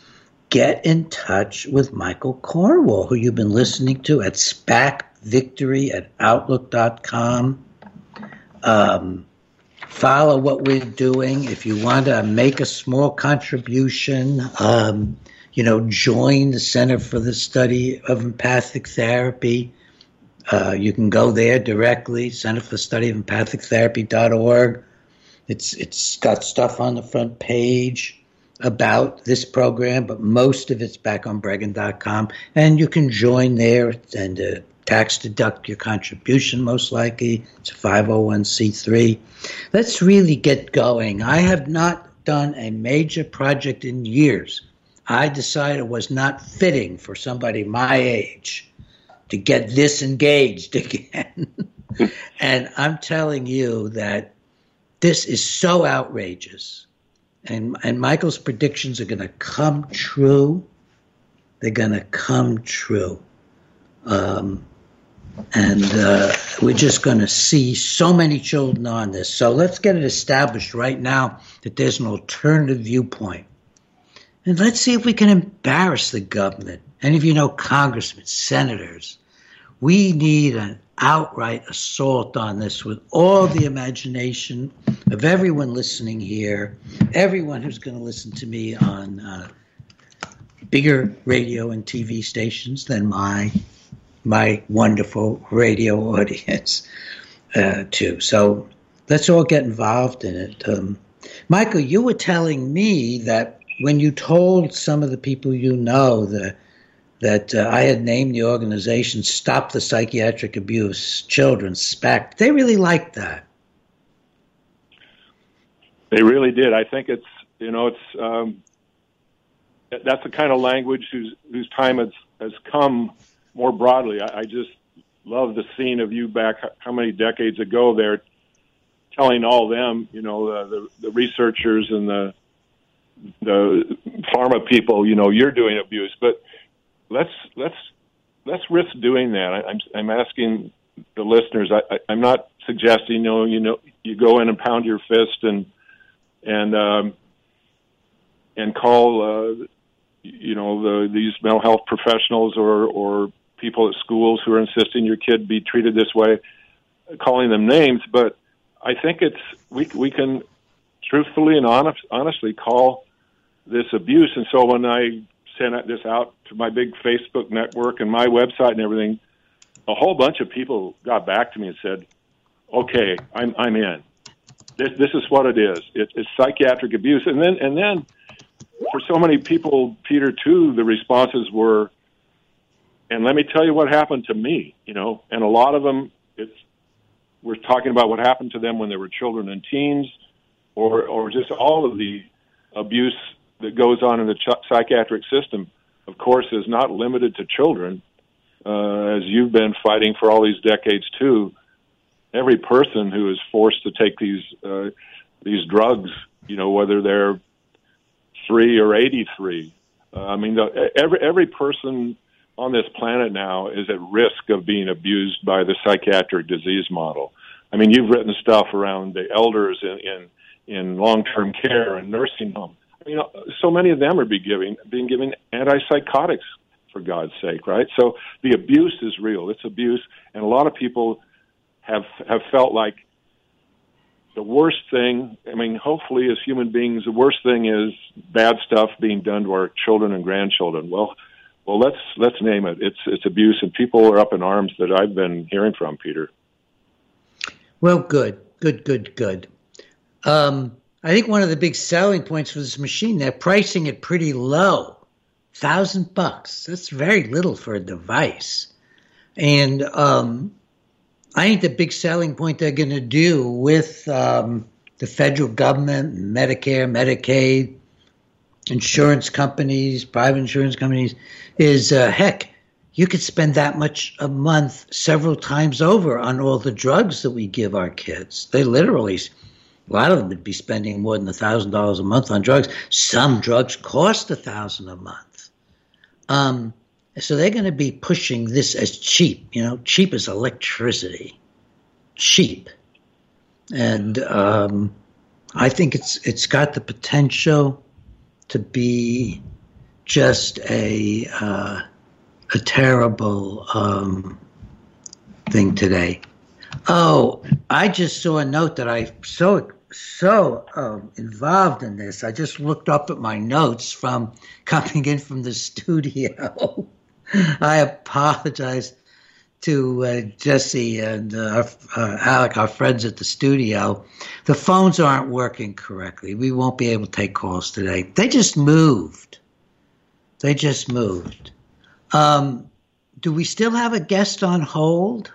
Get in touch with Michael Cornwall, who you've been listening to at SPAC Victory at Outlook dot com. Um, follow what we're doing. If you want to make a small contribution, um, you know, join the Center for the Study of Empathic Therapy. Uh, you can go there directly, Center for the Study of Empathic Therapy dot org. It's it's got stuff on the front page about this program, but most of it's back on Bregan dot com, and you can join there and uh, tax deduct your contribution. Most likely, it's a five oh one c three. Let's really get going. I have not done a major project in years. I decided it was not fitting for somebody my age to get disengaged again. And I'm telling you that this is so outrageous. And and Michael's predictions are going to come true. They're going to come true. Um, and uh, we're just going to see so many children on this. So let's get it established right now that there's an alternative viewpoint. And let's see if we can embarrass the government. Any of you know congressmen, senators. We need an outright assault on this with all the imagination of everyone listening here, everyone who's going to listen to me on uh, bigger radio and T V stations than my my wonderful radio audience, uh, too. So let's all get involved in it. Um, Michael, you were telling me that when you told some of the people you know that that uh, I had named the organization Stop the Psychiatric Abuse Children, SPAC, they really liked that. They really did. I think it's, you know, it's, um, that's the kind of language whose, whose time has, has come more broadly. I, I just love the scene of you back how many decades ago there telling all them, you know, uh, the, the researchers and the, the pharma people, you know, you're doing abuse, but let's let's let's risk doing that. I, I'm I'm asking the listeners. I, I, I'm not suggesting, you know, you know, you go in and pound your fist and and um, and call, uh, you know, the, these mental health professionals or or people at schools who are insisting your kid be treated this way, calling them names. But I think it's we we can truthfully and honest, honestly call this abuse. And so when I sent this out to my big Facebook network and my website and everything, a whole bunch of people got back to me and said, okay, I'm I'm in. This this is what it is. It, it's psychiatric abuse. And then and then for so many people, Peter, too, the responses were, and let me tell you what happened to me, you know, and a lot of them, it's we're talking about what happened to them when they were children and teens, or or just all of the abuse that goes on in the ch- psychiatric system, of course, is not limited to children, uh, as you've been fighting for all these decades too. Every person who is forced to take these uh, these drugs, you know, whether they're three or eighty-three, uh, I mean, the, every every person on this planet now is at risk of being abused by the psychiatric disease model. I mean, you've written stuff around the elders in in, in long-term care and nursing home. You know, so many of them are being given, being given antipsychotics, for God's sake, right? So the abuse is real. It's abuse, and a lot of people have have felt like the worst thing, I mean, hopefully as human beings, the worst thing is bad stuff being done to our children and grandchildren. Well, well, let's let's name it. It's it's abuse, and people are up in arms that I've been hearing from, Peter. Well, good, good, good, good. Um, I think one of the big selling points for this machine, they're pricing it pretty low, thousand bucks. That's very little for a device. And um, I think the big selling point they're going to do with um, the federal government, Medicare, Medicaid, insurance companies, private insurance companies, is, uh, heck, you could spend that much a month several times over on all the drugs that we give our kids. They literally... A lot of them would be spending more than one thousand dollars a month on drugs. Some drugs cost one thousand dollars a month. Um, so they're going to be pushing this as cheap, you know, cheap as electricity. Cheap. And um, I think it's it's got the potential to be just a, uh, a terrible um, thing today. Oh, I just saw a note that I'm so so um, involved in this. I just looked up at my notes from coming in from the studio. I apologize to uh, Jesse and uh, uh, Alec, our friends at the studio. The phones aren't working correctly. We won't be able to take calls today. They just moved. They just moved. Um, do we still have a guest on hold?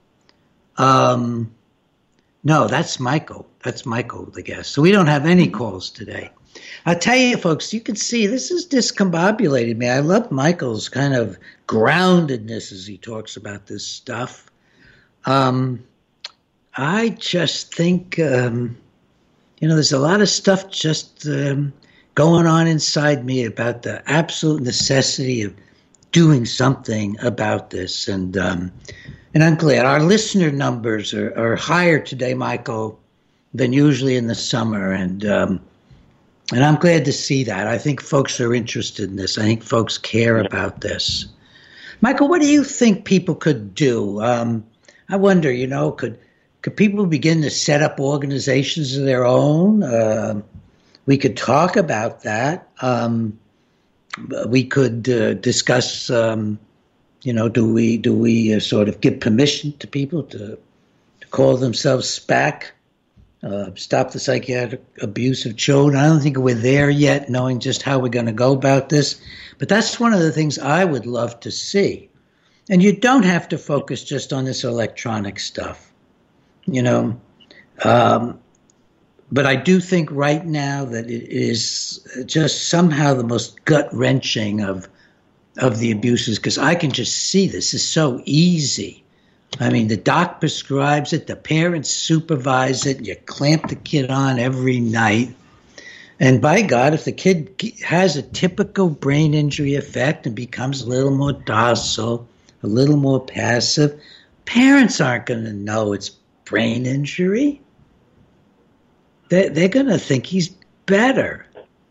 Um, no, that's Michael. That's Michael, the guest. So we don't have any calls today. I'll tell you, folks, you can see this is discombobulated me. I love Michael's kind of groundedness as he talks about this stuff. Um, I just think, um, you know, there's a lot of stuff just um, going on inside me about the absolute necessity of doing something about this. And um, and I'm glad our listener numbers are, are higher today, Michael, than usually in the summer. And um, and I'm glad to see that. I think folks are interested in this. I think folks care about this. Michael, what do you think people could do? Um, I wonder, you know, could could people begin to set up organizations of their own? Uh, we could talk about that. Um, we could uh, discuss, um, you know, do we do we uh, sort of give permission to people to to call themselves SPAC? Uh, stop the psychiatric abuse of children. I don't think we're there yet, knowing just how we're going to go about this. But that's one of the things I would love to see. And you don't have to focus just on this electronic stuff, you know. Um, but I do think right now that it is just somehow the most gut-wrenching of of the abuses, because I can just see this is so easy. I mean, the doc prescribes it, the parents supervise it, you clamp the kid on every night. And by God, if the kid has a typical brain injury effect and becomes a little more docile, a little more passive, parents aren't going to know it's brain injury. They're, they're going to think he's better.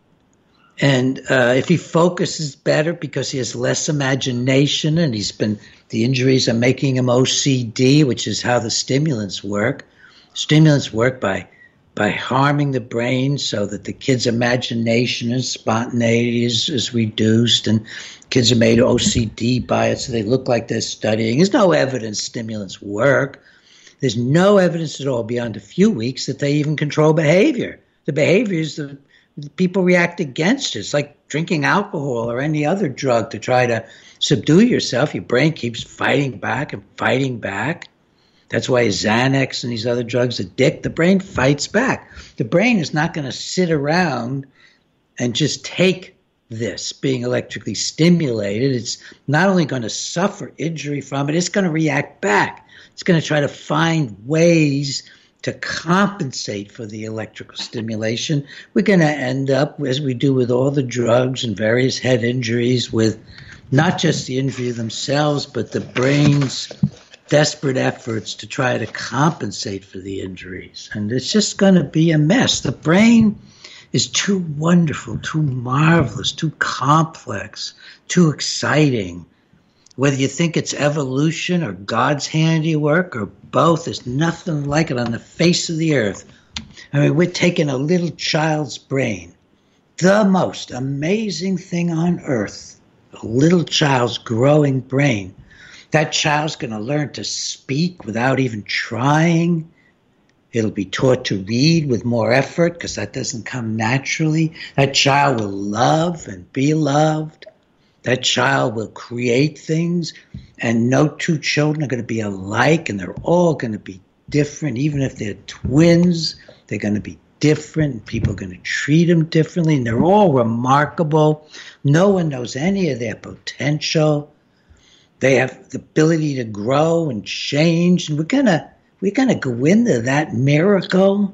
And uh, if he focuses better because he has less imagination and he's been, the injuries are making him O C D, which is how the stimulants work. Stimulants work by by harming the brain so that the kid's imagination and spontaneity is, is reduced, and kids are made O C D by it, so they look like they're studying. There's no evidence stimulants work. There's no evidence at all beyond a few weeks that they even control behavior. The behavior is the people react against it. It's like drinking alcohol or any other drug to try to subdue yourself. Your brain keeps fighting back and fighting back. That's why Xanax and these other drugs addict. The brain fights back. The brain is not going to sit around and just take this being electrically stimulated. It's not only going to suffer injury from it, it's going to react back. It's going to try to find ways to compensate for the electrical stimulation. We're going to end up, as we do with all the drugs and various head injuries, with not just the injury themselves, but the brain's desperate efforts to try to compensate for the injuries. And it's just going to be a mess. The brain is too wonderful, too marvelous, too complex, too exciting. Whether you think it's evolution or God's handiwork or both, there's nothing like it on the face of the earth. I mean, we're taking a little child's brain, the most amazing thing on earth, a little child's growing brain. That child's going to learn to speak without even trying. It'll be taught to read with more effort because that doesn't come naturally. That child will love and be loved. That child will create things, and no two children are going to be alike, and they're all going to be different. Even if they're twins, they're going to be different. People are going to treat them differently, and they're all remarkable. No one knows any of their potential. They have the ability to grow and change, and we're gonna we're gonna go into that miracle,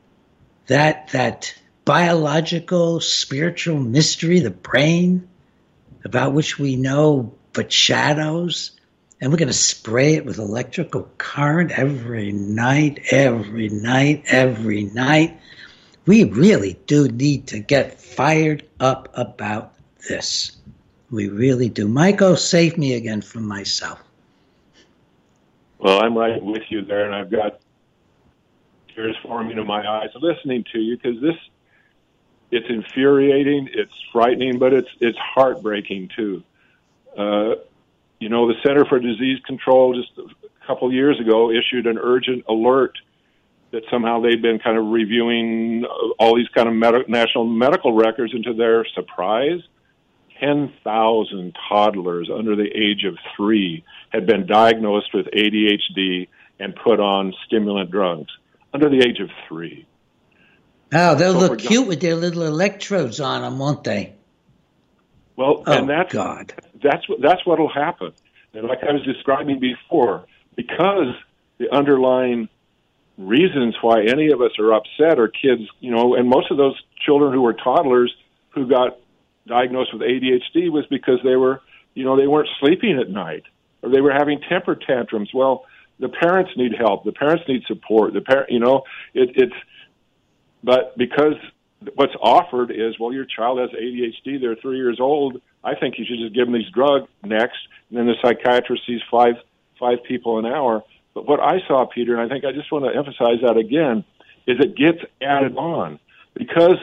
that that biological, spiritual mystery, the brain, about which we know but shadows, and we're going to spray it with electrical current every night, every night, every night. We really do need to get fired up about this. We really do. Michael, save me again from myself. Well, I'm right with you there, and I've got tears forming in my eyes listening to you, because this, it's infuriating, it's frightening, but it's it's heartbreaking too. Uh, you know, the Center for Disease Control just a couple of years ago issued an urgent alert that somehow they've been kind of reviewing all these kind of med- national medical records, and to their surprise, ten thousand toddlers under the age of three had been diagnosed with A D H D and put on stimulant drugs under the age of three. Oh, they'll So look we're cute go- with their little electrodes on them, won't they? Well, Oh, and that's God. that's what that's what'll happen. And like I was describing before, because the underlying reasons why any of us are upset are kids, you know, and most of those children who were toddlers who got diagnosed with A D H D was because they were, you know, they weren't sleeping at night, or they were having temper tantrums. Well, the parents need help. The parents need support. The parent, you know, it, it's, but because what's offered is, well, your child has A D H D, they're three years old, I think you should just give them these drugs next, and then the psychiatrist sees five five people an hour. But what I saw, Peter, and I think I just want to emphasize that again, is it gets added on. Because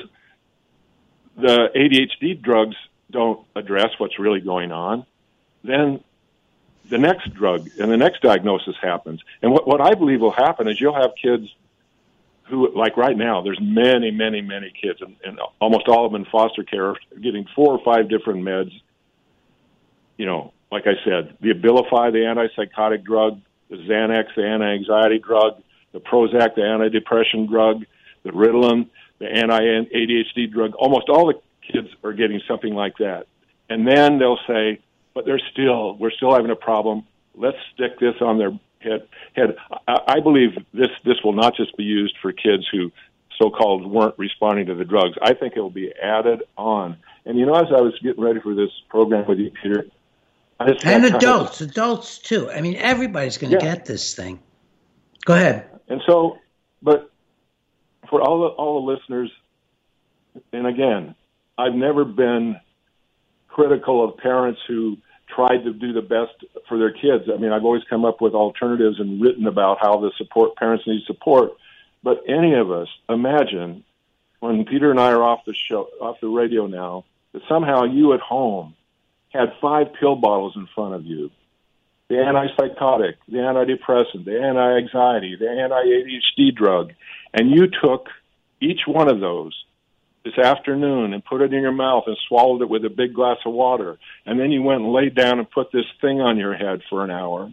the A D H D drugs don't address what's really going on, then the next drug and the next diagnosis happens. And what, what I believe will happen is you'll have kids who, like right now, there's many, many, many kids, and, and almost all of them in foster care, getting four or five different meds. You know, like I said, the Abilify, the antipsychotic drug, the Xanax, the anti-anxiety drug, the Prozac, the antidepressant drug, the Ritalin, the anti-A D H D drug. Almost all the kids are getting something like that. And then they'll say, but they're still, we're still having a problem. Let's stick this on their head. head. I, I believe this, this will not just be used for kids who so-called weren't responding to the drugs. I think it will be added on. And, you know, as I was getting ready for this program with you, Peter, I just And had adults, kind of, adults too. I mean, everybody's going to Yeah. get this thing. Go ahead. And so, but for all the, all the listeners, and again, I've never been critical of parents who tried to do the best for their kids. I mean, I've always come up with alternatives and written about how the support parents need support. But any of us, imagine when Peter and I are off the show, off the radio now, that somehow you at home had five pill bottles in front of you: the antipsychotic, the antidepressant, the anti-anxiety, the anti-A D H D drug, and you took each one of those this afternoon and put it in your mouth and swallowed it with a big glass of water, and then you went and laid down and put this thing on your head for an hour.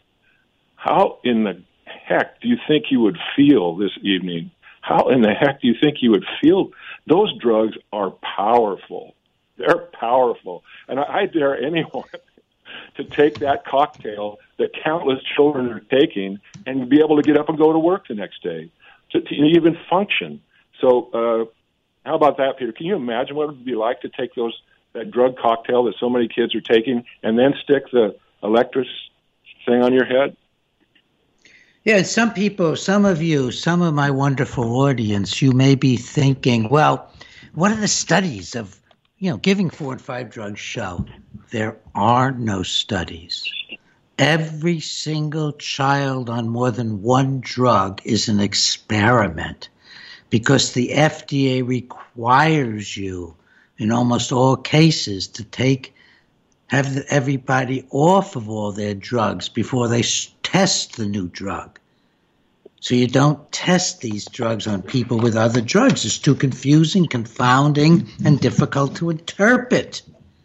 How in the heck do you think you would feel this evening? How in the heck do you think you would feel? Those drugs are powerful. They're powerful. And I, I dare anyone to take that cocktail that countless children are taking and be able to get up and go to work the next day, to, to even function. So uh, how about that, Peter? Can you imagine what it would be like to take those that drug cocktail that so many kids are taking and then stick the electric thing on your head? Yeah, and some people, some of you, some of my wonderful audience, you may be thinking, well, what are the studies of, you know, giving four and five drugs show? There are no studies. Every single child on more than one drug is an experiment, because the F D A requires you in almost all cases to take, have everybody off of all their drugs before they test the new drug. So you don't test these drugs on people with other drugs. It's too confusing, confounding, and difficult to interpret.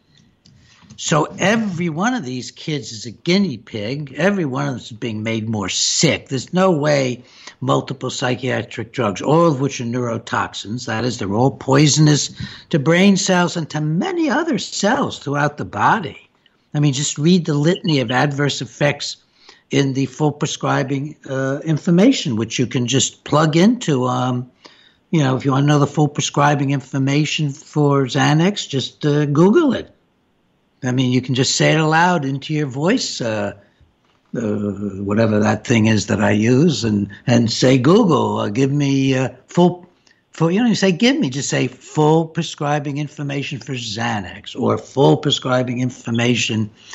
So every one of these kids is a guinea pig. Every one of them is being made more sick. There's no way multiple psychiatric drugs, all of which are neurotoxins, that is, they're all poisonous to brain cells and to many other cells throughout the body. I mean, just read the litany of adverse effects in the full prescribing uh, information, which you can just plug into. Um, you know, if you want to know the full prescribing information for Xanax, just uh, Google it. I mean, you can just say it aloud into your voice, uh, uh, whatever that thing is that I use, and, and say, Google, uh, give me uh, full, full, you know, you say, give me, just say full prescribing information for Xanax, or full prescribing information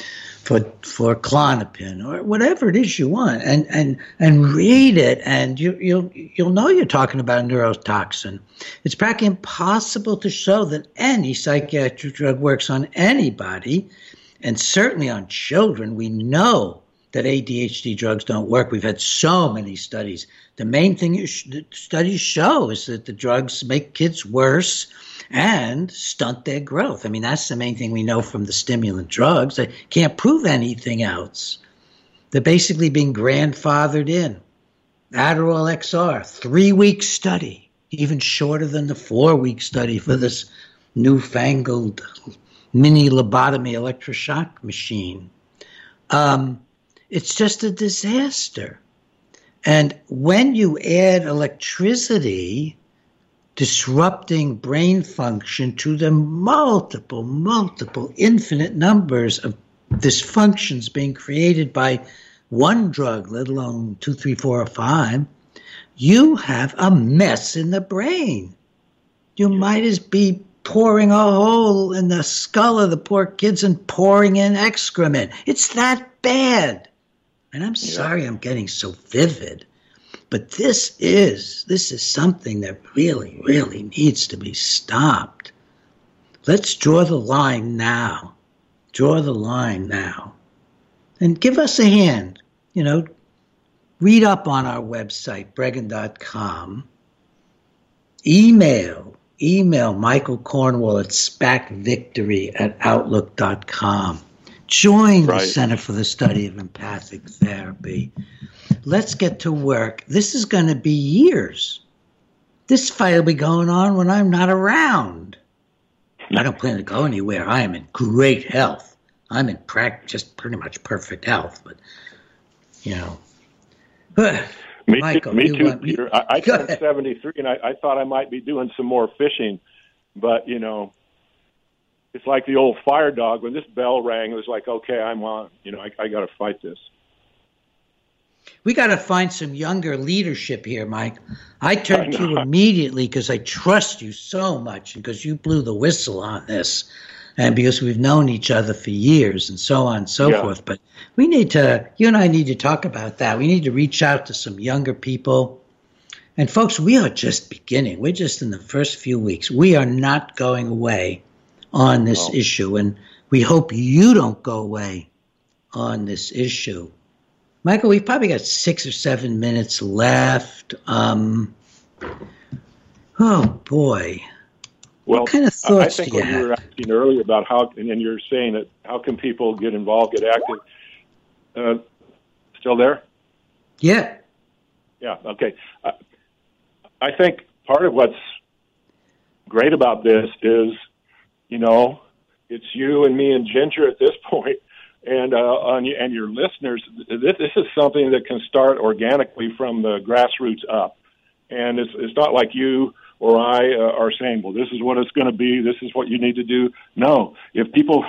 for for Klonopin or whatever it is you want, and and and read it, and you you'll you'll know you're talking about a neurotoxin. It's practically impossible to show that any psychiatric drug works on anybody, and certainly on children. We know that A D H D drugs don't work. We've had so many studies. The main thing you sh- the studies show is that the drugs make kids worse and stunt their growth. I mean, that's the main thing we know from the stimulant drugs. They can't prove anything else. They're basically being grandfathered in. Adderall X R, three-week study, even shorter than the four-week study for this newfangled mini lobotomy electroshock machine. Um, it's just a disaster. And when you add electricity disrupting brain function to the multiple, multiple, infinite numbers of dysfunctions being created by one drug, let alone two, three, four, or five, you have a mess in the brain. You might as be pouring a hole in the skull of the poor kids and pouring in excrement. It's that bad. And I'm sorry I'm getting so vivid. But this is, this is something that really, really needs to be stopped. Let's draw the line now. Draw the line now. And give us a hand. You know, read up on our website, Bregan dot com. Email, email Michael Cornwall at SPACVictory at Outlook dot com. Join right. the Center for the Study of Empathic Therapy. Let's get to work. This is going to be years. This fight will be going on when I'm not around. I don't plan to go anywhere. I am in great health. I'm in pra- just pretty much perfect health. But, you know. Me Michael, too, me you too want, Peter. I, I turned seventy-three, and I, I thought I might be doing some more fishing. But, you know, it's like the old fire dog. When this bell rang, it was like, okay, I'm on. You know, I, I got to fight this. We got to find some younger leadership here, Mike. I turned to you immediately because I trust you so much and because you blew the whistle on this and because we've known each other for years and so on and so yeah. forth. But we need to, you and I need to talk about that. We need to reach out to some younger people. And folks, we are just beginning. We're just in the first few weeks. We are not going away on this no. issue. And we hope you don't go away on this issue. Michael, we've probably got six or seven minutes left. Um, oh, boy. Well, what kind of thoughts I think do you what have? you were asking earlier about how, and you're saying that how can people get involved, get active? Uh, still there? Yeah. Yeah, okay. Uh, I think part of what's great about this is, you know, it's you and me and Ginger at this point. And uh, on, and your listeners, this, this is something that can start organically from the grassroots up. And it's it's not like you or I uh, are saying, well, this is what it's going to be. This is what you need to do. No, if people,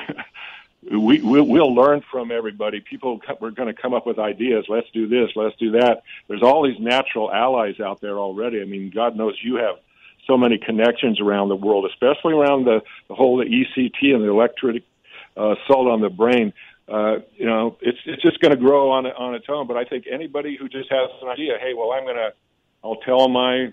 we we'll, we'll learn from everybody. People, we're going to come up with ideas. Let's do this. Let's do that. There's all these natural allies out there already. I mean, God knows you have so many connections around the world, especially around the, the whole the E C T and the electric uh, assault on the brain. Uh, you know, it's it's just going to grow on on its own. But I think anybody who just has an idea, hey, well, I'm going to, I'll tell my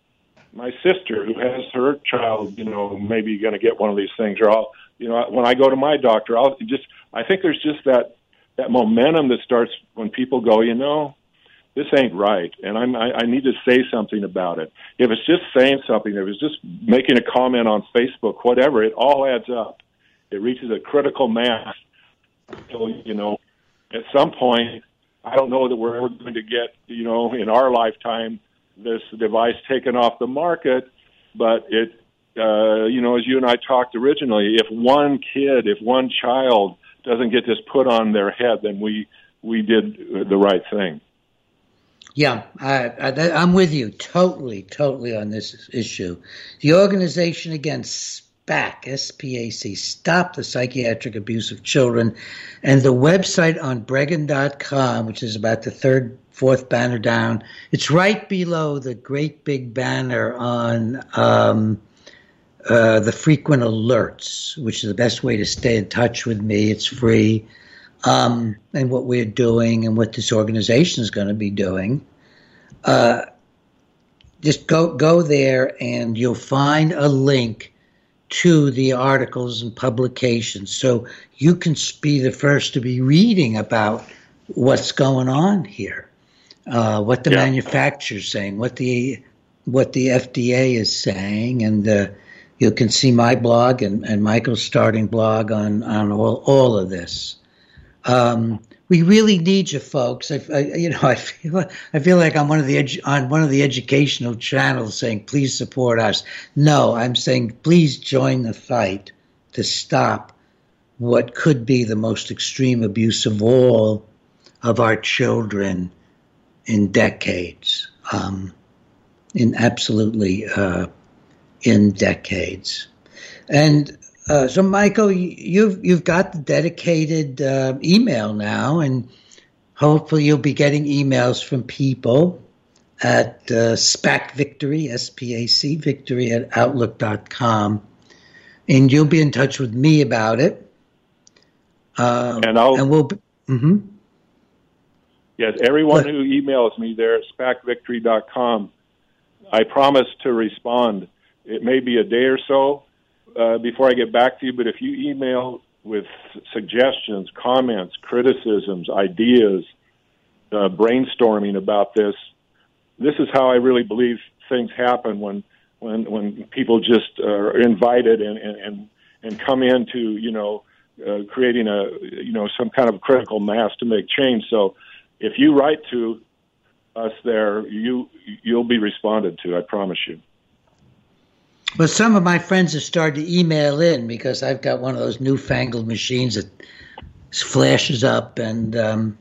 my sister who has her child, you know, maybe going to get one of these things, or I'll, you know, when I go to my doctor, I'll just, I think there's just that that momentum that starts when people go, you know, this ain't right, and I'm I, I need to say something about it. If it's just saying something, if it's just making a comment on Facebook, whatever, it all adds up. It reaches a critical mass. So, you know, at some point, I don't know that we're ever going to get, you know, in our lifetime, this device taken off the market, but it, uh, you know, as you and I talked originally, if one kid, if one child doesn't get this put on their head, then we, we did the right thing. Yeah, I, I, I'm with you totally, totally on this issue. The organization, again, SPAC, S P A C, Stop the Psychiatric Abuse of Children, and the website on Bregan dot com, which is about the third, fourth banner down. It's right below the great big banner on um, uh, the frequent alerts, which is the best way to stay in touch with me. It's free. um, and what we're doing and what this organization is going to be doing, uh, just go go there and you'll find a link to the articles and publications, so you can be the first to be reading about what's going on here, uh, what the yeah. manufacturer's saying, what the what the F D A is saying, and uh, you can see my blog and, and Michael's starting blog on on all, all of this. Um, we really need you, folks. I, I, you know, I feel I feel like I'm one of the edu- on one of the educational channels saying, "Please support us." No, I'm saying, please join the fight to stop what could be the most extreme abuse of all of our children in decades, um, in absolutely uh, in decades, and. Uh, so, Michael, you've you've got the dedicated uh, email now, and hopefully you'll be getting emails from people at uh, SPAC Victory, S P A C Victory at Outlook dot com, and you'll be in touch with me about it. Uh, and I'll and we'll. Be, mm-hmm. Yes, everyone who emails me there at SPAC Victory dot com, I promise to respond. It may be a day or so. Uh, before I get back to you, but if you email with suggestions, comments, criticisms, ideas, uh, brainstorming about this, this is how I really believe things happen when when when people just uh, are invited and, and, and, and come into, you know, uh, creating a, you know, some kind of critical mass to make change. So if you write to us there, you, you'll be responded to, I promise you. Well, some of my friends have started to email in because I've got one of those newfangled machines that flashes up and um,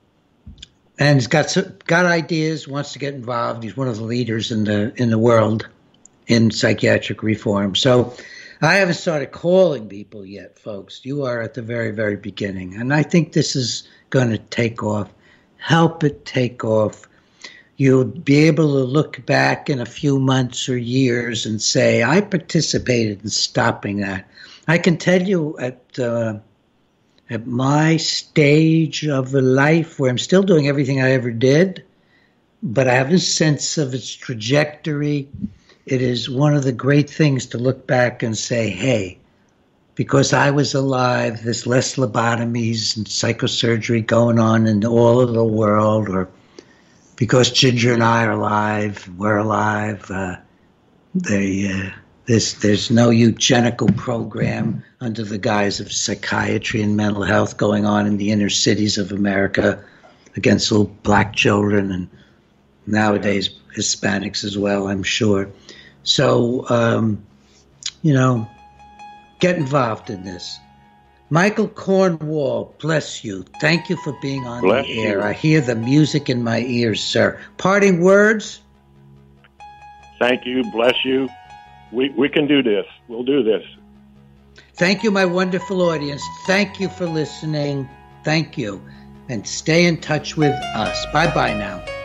and he's got got ideas, wants to get involved. He's one of the leaders in the in the world in psychiatric reform. So I haven't started calling people yet, folks. You are at the very, very beginning, and I think this is going to take off. Help it take off. You'll be able to look back in a few months or years and say, I participated in stopping that. I can tell you at uh, at my stage of life where I'm still doing everything I ever did, but I have a sense of its trajectory. It is one of the great things to look back and say, hey, because I was alive, there's less lobotomies and psychosurgery going on in all of the world, or because Ginger and I are alive, we're alive. Uh, they, uh, there's, there's no eugenical program under the guise of psychiatry and mental health going on in the inner cities of America against little black children and nowadays Hispanics as well, I'm sure. So, um, you know, get involved in this. Michael Cornwall, bless you. Thank you for being on bless the air. You. I hear the music in my ears, sir. Parting words? Thank you. Bless you. We we can do this. We'll do this. Thank you, my wonderful audience. Thank you for listening. Thank you. And stay in touch with us. Bye-bye now.